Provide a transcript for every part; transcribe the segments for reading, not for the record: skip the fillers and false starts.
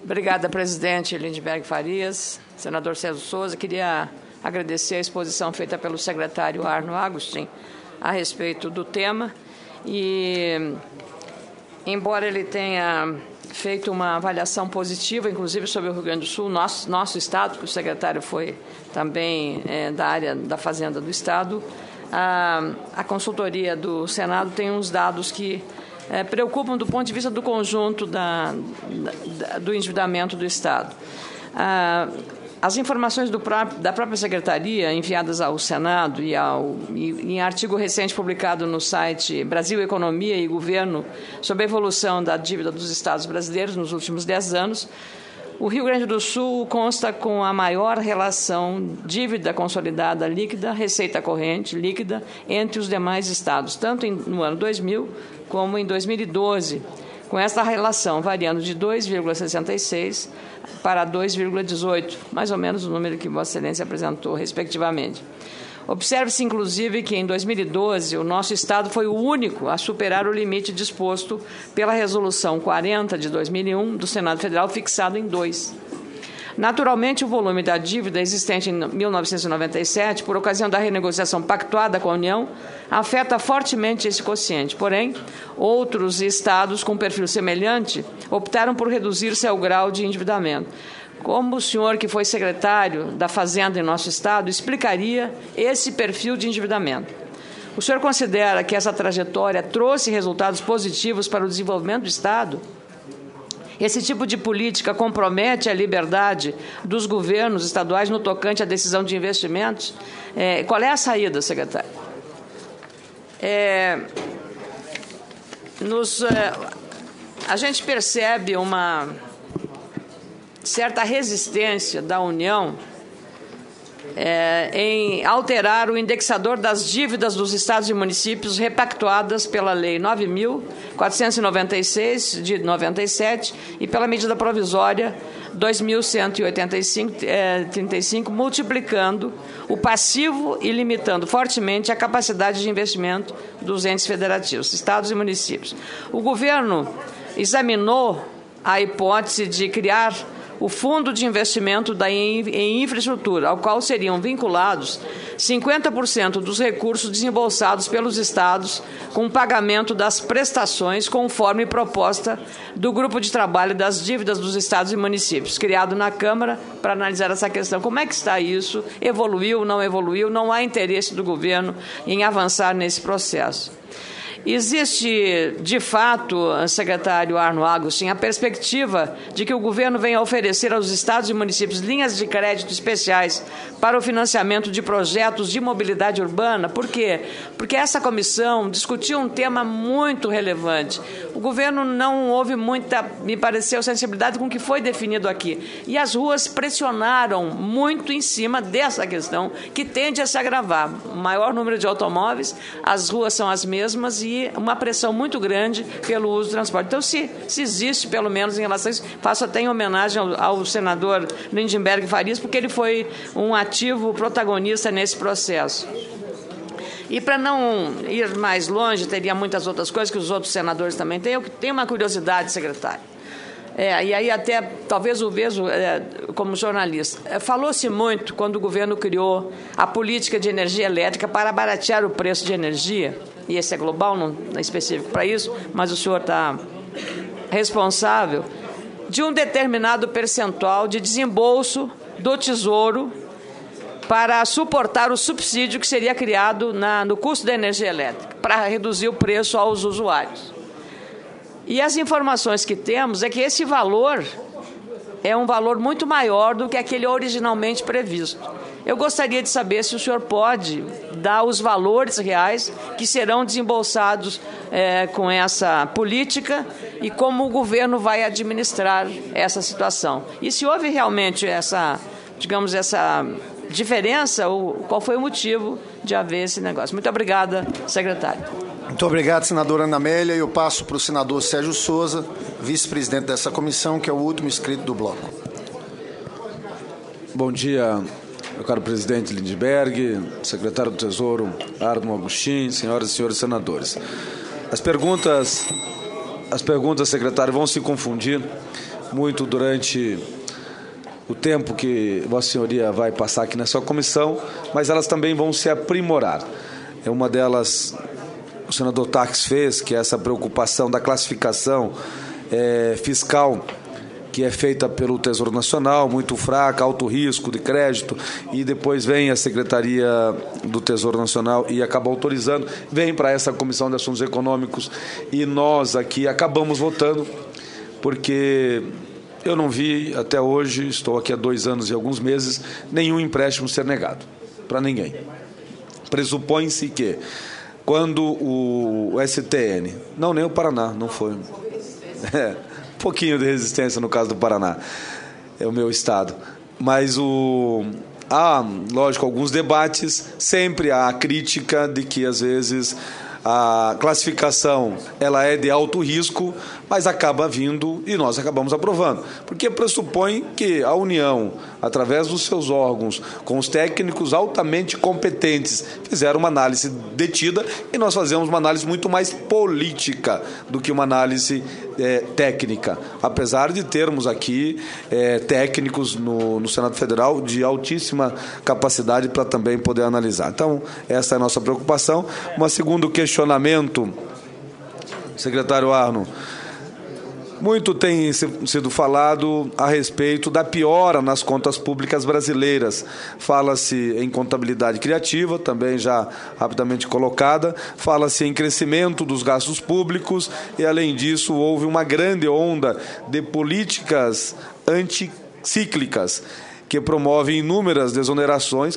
Obrigada, presidente Lindbergh Farias. Senador Sérgio Souza, queria agradecer a exposição feita pelo secretário Arno Agustin a respeito do tema e, embora ele tenha feito uma avaliação positiva, inclusive sobre o Rio Grande do Sul, nosso Estado, que o secretário foi também da área da Fazenda do Estado, a consultoria do Senado tem uns dados que preocupam do ponto de vista do conjunto do endividamento do Estado. As informações da própria Secretaria, enviadas ao Senado e em artigo recente publicado no site Brasil Economia e Governo sobre a evolução da dívida dos Estados brasileiros nos últimos 10 anos, o Rio Grande do Sul consta com a maior relação dívida consolidada líquida, receita corrente líquida entre os demais estados, tanto no ano 2000 como em 2012, com esta relação variando de 2,66 para 2,18, mais ou menos o número que Vossa Excelência apresentou, respectivamente. Observe-se, inclusive, que em 2012 o nosso Estado foi o único a superar o limite disposto pela Resolução 40 de 2001 do Senado Federal, fixado em 2. Naturalmente, o volume da dívida existente em 1997, por ocasião da renegociação pactuada com a União, afeta fortemente esse quociente. Porém, outros estados com perfil semelhante optaram por reduzir seu grau de endividamento. Como o senhor, que foi secretário da Fazenda em nosso Estado, explicaria esse perfil de endividamento? O senhor considera que essa trajetória trouxe resultados positivos para o desenvolvimento do Estado? Esse tipo de política compromete a liberdade dos governos estaduais no tocante à decisão de investimentos? Qual é a saída, secretário? A gente percebe uma certa resistência da União em alterar o indexador das dívidas dos estados e municípios repactuadas pela Lei 9.496, de 97, e pela medida provisória 2.135, multiplicando o passivo e limitando fortemente a capacidade de investimento dos entes federativos, estados e municípios. O governo examinou a hipótese de criar o Fundo de Investimento em Infraestrutura, ao qual seriam vinculados 50% dos recursos desembolsados pelos estados com o pagamento das prestações, conforme proposta do Grupo de Trabalho das Dívidas dos Estados e Municípios, criado na Câmara para analisar essa questão. Como é que está isso? Evoluiu, não evoluiu? Não há interesse do governo em avançar nesse processo. Existe, de fato, secretário Arno Agustin, a perspectiva de que o governo venha oferecer aos estados e municípios linhas de crédito especiais para o financiamento de projetos de mobilidade urbana? Por quê? Porque essa comissão discutiu um tema muito relevante. O governo não houve muita, me pareceu, sensibilidade com o que foi definido aqui. E as ruas pressionaram muito em cima dessa questão, que tende a se agravar. O maior número de automóveis, as ruas são as mesmas e uma pressão muito grande pelo uso do transporte. Então, se existe, pelo menos em relação a isso, faço até em homenagem ao senador Lindbergh Farias, porque ele foi um ativo protagonista nesse processo. E para não ir mais longe, teria muitas outras coisas que os outros senadores também têm. Eu tenho uma curiosidade, secretário. E aí até, talvez o vejo como jornalista. Falou-se muito, quando o governo criou a política de energia elétrica para baratear o preço de energia, e esse é global, não é específico para isso, mas o senhor está responsável, de um determinado percentual de desembolso do Tesouro para suportar o subsídio que seria criado no custo da energia elétrica, para reduzir o preço aos usuários. E as informações que temos é que esse valor é um valor muito maior do que aquele originalmente previsto. Eu gostaria de saber se o senhor pode dar os valores reais que serão desembolsados com essa política e como o governo vai administrar essa situação. E se houve realmente essa diferença, qual foi o motivo de haver esse negócio. Muito obrigada, secretário. Muito obrigado, senadora Ana Amélia. Eu passo para o senador Sérgio Souza, vice-presidente dessa comissão, que é o último inscrito do bloco. Bom dia, meu caro presidente Lindbergh, secretário do Tesouro Arno Agustin, senhoras e senhores senadores. As perguntas, secretário, vão se confundir, muito durante o tempo que Vossa Senhoria vai passar aqui nessa comissão, mas elas também vão se aprimorar. Uma delas, o senador Tarques fez, que é essa preocupação da classificação fiscal, que é feita pelo Tesouro Nacional, muito fraca, alto risco de crédito, e depois vem a Secretaria do Tesouro Nacional e acaba autorizando, vem para essa Comissão de Assuntos Econômicos, e nós aqui acabamos votando, porque eu não vi até hoje, estou aqui há 2 anos e alguns meses, nenhum empréstimo ser negado para ninguém. Pressupõe-se que quando o STN, não, nem o Paraná, não foi, um pouquinho de resistência no caso do Paraná, é o meu estado, mas há, lógico, alguns debates, sempre há a crítica de que às vezes a classificação ela é de alto risco, mas acaba vindo e nós acabamos aprovando, porque pressupõe que a União, através dos seus órgãos, com os técnicos altamente competentes, fizeram uma análise detida e nós fazemos uma análise muito mais política do que uma análise técnica, apesar de termos aqui técnicos no Senado Federal de altíssima capacidade para também poder analisar. Então, essa é a nossa preocupação. Um segundo questionamento, secretário Arno, muito tem sido falado a respeito da piora nas contas públicas brasileiras. Fala-se em contabilidade criativa, também já rapidamente colocada, fala-se em crescimento dos gastos públicos e, além disso, houve uma grande onda de políticas anticíclicas que promoveram inúmeras desonerações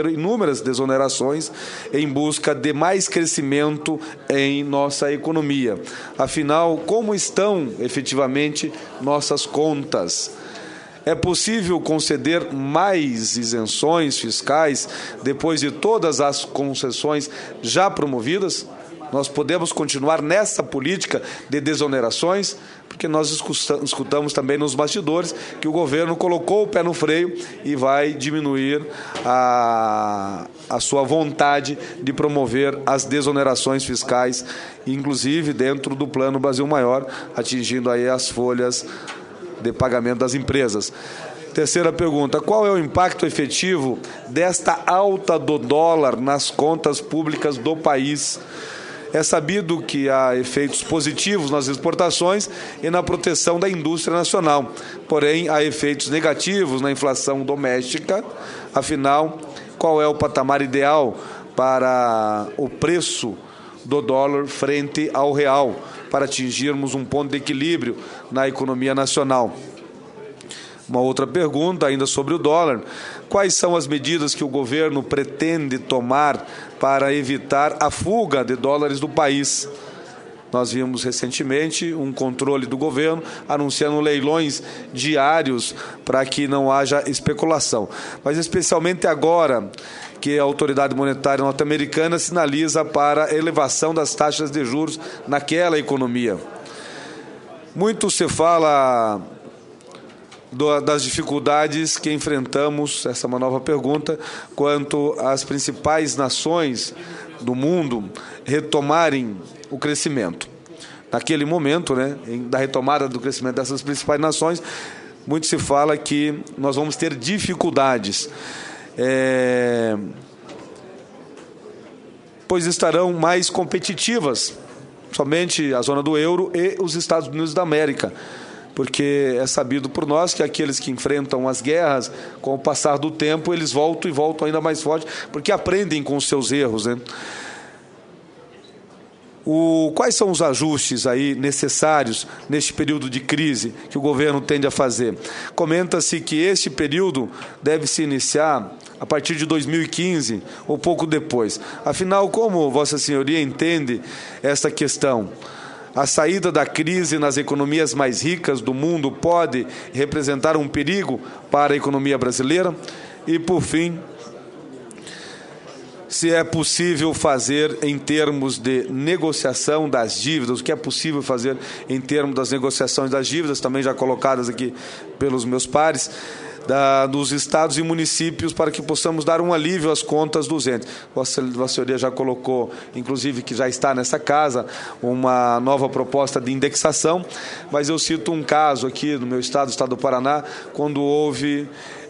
em busca de mais crescimento em nossa economia. Afinal, como estão efetivamente nossas contas? É possível conceder mais isenções fiscais depois de todas as concessões já promovidas? Nós podemos continuar nessa política de desonerações? Porque nós escutamos também nos bastidores que o governo colocou o pé no freio e vai diminuir a sua vontade de promover as desonerações fiscais, inclusive dentro do Plano Brasil Maior, atingindo aí as folhas de pagamento das empresas. Terceira pergunta, qual é o impacto efetivo desta alta do dólar nas contas públicas do país? É sabido que há efeitos positivos nas exportações e na proteção da indústria nacional, porém há efeitos negativos na inflação doméstica. Afinal, qual é o patamar ideal para o preço do dólar frente ao real, para atingirmos um ponto de equilíbrio na economia nacional? Uma outra pergunta, ainda sobre o dólar. Quais são as medidas que o governo pretende tomar para evitar a fuga de dólares do país? Nós vimos recentemente um controle do governo anunciando leilões diários para que não haja especulação. Mas especialmente agora que a autoridade monetária norte-americana sinaliza para a elevação das taxas de juros naquela economia. Muito se fala das dificuldades que enfrentamos, essa é uma nova pergunta, quanto às principais nações do mundo retomarem o crescimento. Naquele momento, da retomada do crescimento dessas principais nações, muito se fala que nós vamos ter dificuldades, pois estarão mais competitivas, somente a zona do euro e os Estados Unidos da América, porque é sabido por nós que aqueles que enfrentam as guerras, com o passar do tempo, eles voltam e voltam ainda mais forte, porque aprendem com os seus erros, Quais são os ajustes aí necessários neste período de crise que o governo tende a fazer? Comenta-se que este período deve se iniciar a partir de 2015 ou pouco depois. Afinal, como Vossa Senhoria entende esta questão? A saída da crise nas economias mais ricas do mundo pode representar um perigo para a economia brasileira? E, por fim, se é possível fazer em termos de negociação das dívidas, o que é possível fazer em termos das negociações das dívidas, também já colocadas aqui pelos meus pares, dos estados e municípios para que possamos dar um alívio às contas dos entes. Vossa Senhoria já colocou, inclusive, que já está nessa casa, uma nova proposta de indexação, mas eu cito um caso aqui no meu estado, o estado do Paraná, quando houve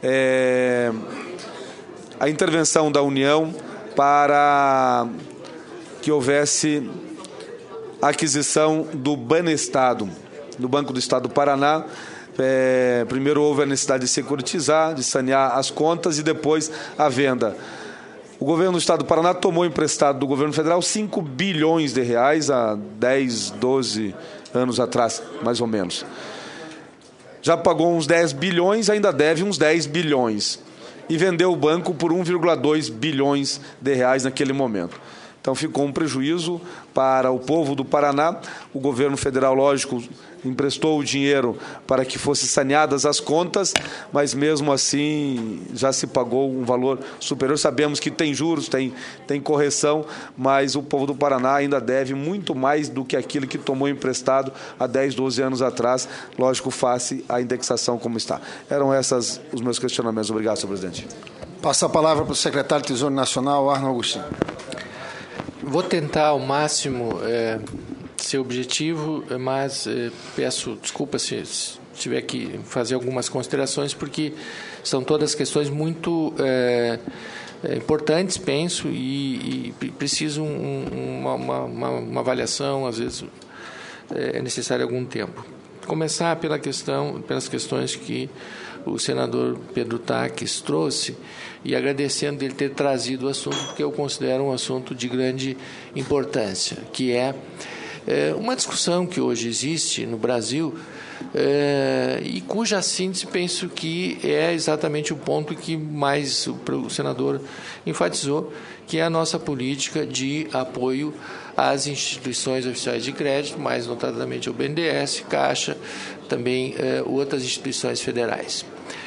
a intervenção da União para que houvesse a aquisição do Banestado, do Banco do Estado do Paraná. Primeiro houve a necessidade de securitizar, de sanear as contas e depois a venda. O governo do Estado do Paraná tomou emprestado do governo federal 5 bilhões de reais há 10, 12 anos atrás, mais ou menos. Já pagou uns 10 bilhões, ainda deve uns 10 bilhões. E vendeu o banco por 1,2 bilhões de reais naquele momento. Então ficou um prejuízo para o povo do Paraná. O governo federal, lógico, emprestou o dinheiro para que fossem saneadas as contas, mas mesmo assim já se pagou um valor superior. Sabemos que tem juros, tem correção, mas o povo do Paraná ainda deve muito mais do que aquilo que tomou emprestado há 10, 12 anos atrás, lógico, face à indexação como está. Eram esses os meus questionamentos. Obrigado, senhor presidente. Passa a palavra para o secretário do Tesouro Nacional, Arno Agostinho. Vou tentar ao máximo ser objetivo, mas peço desculpa se tiver que fazer algumas considerações, porque são todas questões muito importantes, penso, e precisam uma avaliação, às vezes é necessário algum tempo. Começar pelas questões que o senador Pedro Taques trouxe, e agradecendo ele ter trazido o assunto, porque eu considero um assunto de grande importância, que é uma discussão que hoje existe no Brasil e cuja síntese penso que é exatamente o ponto que mais o senador enfatizou, que é a nossa política de apoio às instituições oficiais de crédito, mais notadamente o BNDES, Caixa, também outras instituições federais.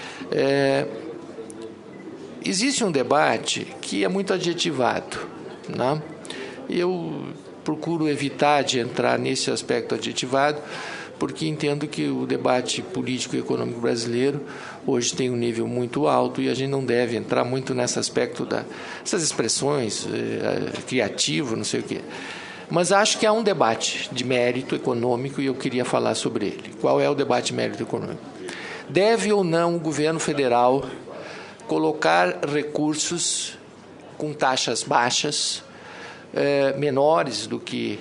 Existe um debate que é muito adjetivado, né? Eu procuro evitar de entrar nesse aspecto adjetivado, porque entendo que o debate político e econômico brasileiro hoje tem um nível muito alto e a gente não deve entrar muito nesse aspecto dessas expressões, criativo, não sei o quê. Mas acho que há um debate de mérito econômico e eu queria falar sobre ele. Qual é o debate de mérito econômico? Deve ou não o governo federal colocar recursos com taxas baixas, menores do que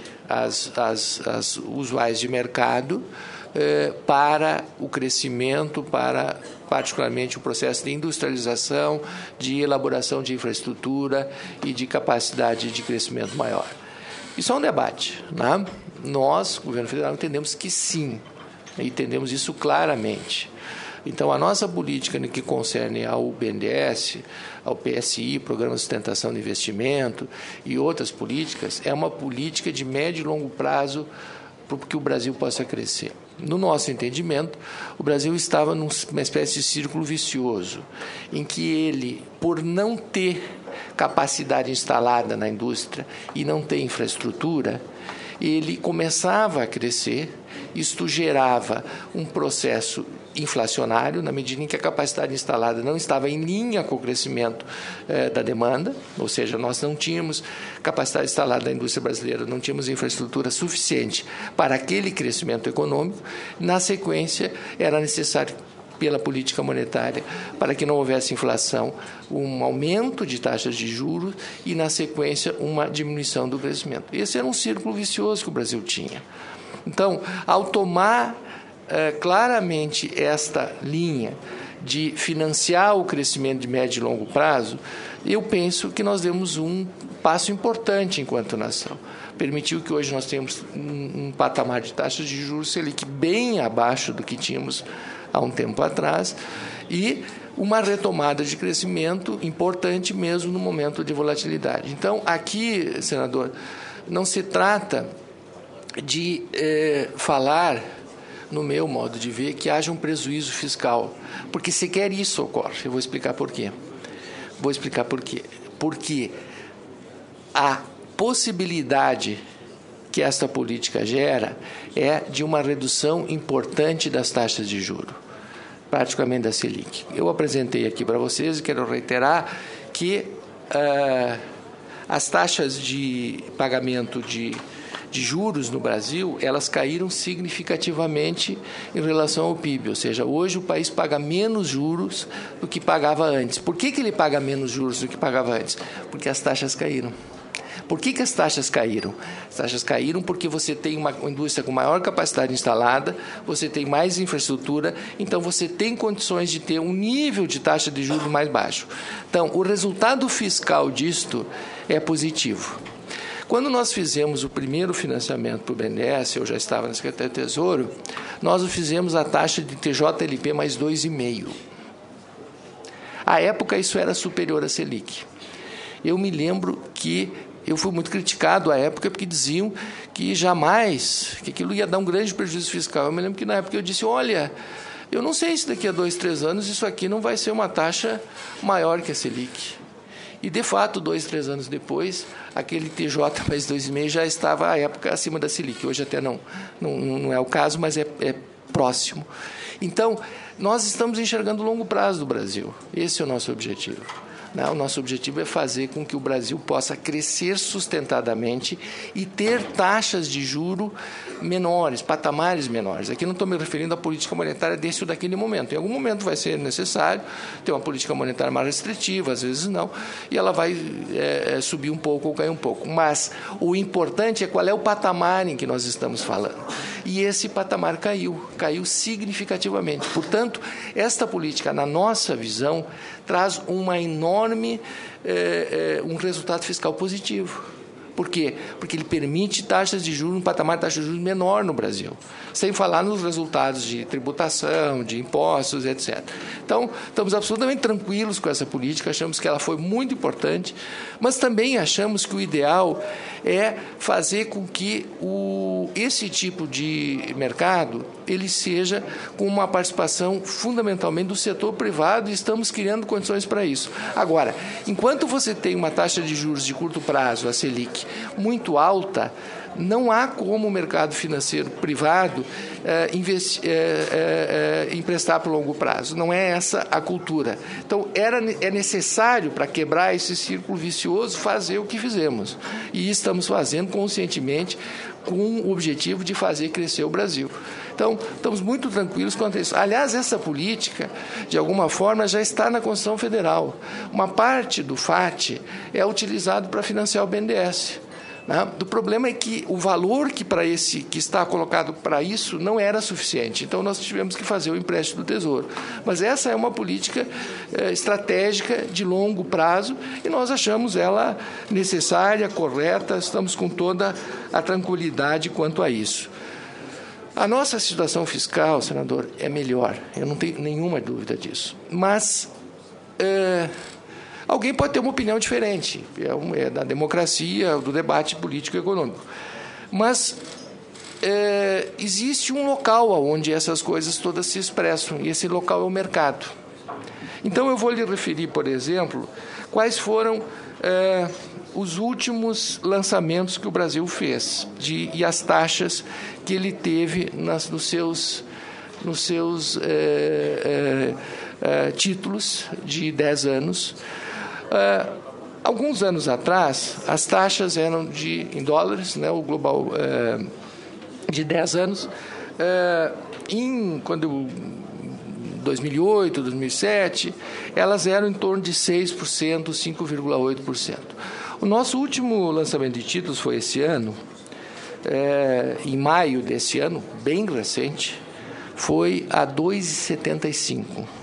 as usuais de mercado, para o crescimento, para particularmente o processo de industrialização, de elaboração de infraestrutura e de capacidade de crescimento maior? Isso é um debate, né? Nós, governo federal, entendemos que sim, e entendemos isso claramente. Então, a nossa política no que concerne ao BNDES, ao PSI, Programa de Sustentação de Investimento, e outras políticas, é uma política de médio e longo prazo para que o Brasil possa crescer. No nosso entendimento, o Brasil estava numa espécie de círculo vicioso, em que ele, por não ter capacidade instalada na indústria e não ter infraestrutura, ele começava a crescer. Isto gerava um processo inflacionário, na medida em que a capacidade instalada não estava em linha com o crescimento da demanda, ou seja, nós não tínhamos capacidade instalada da indústria brasileira, não tínhamos infraestrutura suficiente para aquele crescimento econômico. Na sequência, era necessário, pela política monetária, para que não houvesse inflação, um aumento de taxas de juros e, na sequência, uma diminuição do crescimento. Esse era um círculo vicioso que o Brasil tinha. Então, ao tomar claramente esta linha de financiar o crescimento de médio e longo prazo, eu penso que nós demos um passo importante enquanto nação. Permitiu que hoje nós tenhamos um patamar de taxas de juros Selic bem abaixo do que tínhamos há um tempo atrás e uma retomada de crescimento importante mesmo no momento de volatilidade. Então, aqui, senador, não se trata de falar, no meu modo de ver, que haja um prejuízo fiscal, porque sequer isso ocorre. Eu vou explicar por quê. Porque a possibilidade que esta política gera é de uma redução importante das taxas de juros. praticamente da Selic. Eu apresentei aqui para vocês e quero reiterar que as taxas de pagamento de juros no Brasil, elas caíram significativamente em relação ao PIB, ou seja, hoje o país paga menos juros do que pagava antes. Por que ele paga menos juros do que pagava antes? Porque as taxas caíram. Por que as taxas caíram? As taxas caíram porque você tem uma indústria com maior capacidade instalada, você tem mais infraestrutura, então você tem condições de ter um nível de taxa de juros mais baixo. Então, o resultado fiscal disto é positivo. Quando nós fizemos o primeiro financiamento para o BNDES, eu já estava na Secretaria do Tesouro, nós o fizemos a taxa de TJLP mais 2,5%. À época, isso era superior à Selic. Eu me lembro que eu fui muito criticado à época porque diziam que jamais, que aquilo ia dar um grande prejuízo fiscal. Eu me lembro que na época eu disse, olha, eu não sei se daqui a 2, 3 anos isso aqui não vai ser uma taxa maior que a Selic. E, de fato, 2, 3 anos depois, aquele TJ mais 2,5 já estava, à época, acima da Selic. Hoje até não é o caso, mas é próximo. Então, nós estamos enxergando o longo prazo do Brasil. Esse é o nosso objetivo. O nosso objetivo é fazer com que o Brasil possa crescer sustentadamente e ter taxas de juro menores, patamares menores. Aqui não estou me referindo à política monetária desse ou daquele momento. Em algum momento vai ser necessário ter uma política monetária mais restritiva, às vezes não, e ela vai subir um pouco ou cair um pouco. Mas o importante é qual é o patamar em que nós estamos falando. E esse patamar caiu significativamente. Portanto, esta política, na nossa visão, traz uma enorme, um resultado fiscal positivo. Por quê? Porque ele permite taxas de juros, um patamar de taxa de juros menor no Brasil, sem falar nos resultados de tributação, de impostos, etc. Então, estamos absolutamente tranquilos com essa política, achamos que ela foi muito importante, mas também achamos que o ideal é fazer com que esse tipo de mercado ele seja com uma participação fundamentalmente do setor privado e estamos criando condições para isso. Agora, enquanto você tem uma taxa de juros de curto prazo, a Selic, muito alta, não há como o mercado financeiro privado emprestar para o longo prazo. Não é essa a cultura. Então, é necessário, para quebrar esse círculo vicioso, fazer o que fizemos. E estamos fazendo conscientemente com o objetivo de fazer crescer o Brasil. Então, estamos muito tranquilos quanto a isso. Aliás, essa política, de alguma forma, já está na Constituição Federal. Uma parte do FAT é utilizado para financiar o BNDES. O problema é que o valor que está colocado para isso não era suficiente. Então, nós tivemos que fazer o empréstimo do Tesouro. Mas essa é uma política estratégica de longo prazo e nós achamos ela necessária, correta, estamos com toda a tranquilidade quanto a isso. A nossa situação fiscal, senador, é melhor. Eu não tenho nenhuma dúvida disso. Mas alguém pode ter uma opinião diferente, é da democracia, do debate político e econômico. Mas existe um local onde essas coisas todas se expressam, e esse local é o mercado. Então, eu vou lhe referir, por exemplo, quais foram os últimos lançamentos que o Brasil fez e as taxas que ele teve nos seus títulos de 10 anos. Alguns anos atrás, as taxas eram em dólares, o global de 10 anos, quando 2008, 2007, elas eram em torno de 6%, 5,8%. O nosso último lançamento de títulos foi esse ano, em maio desse ano, bem recente, foi a 2,75%.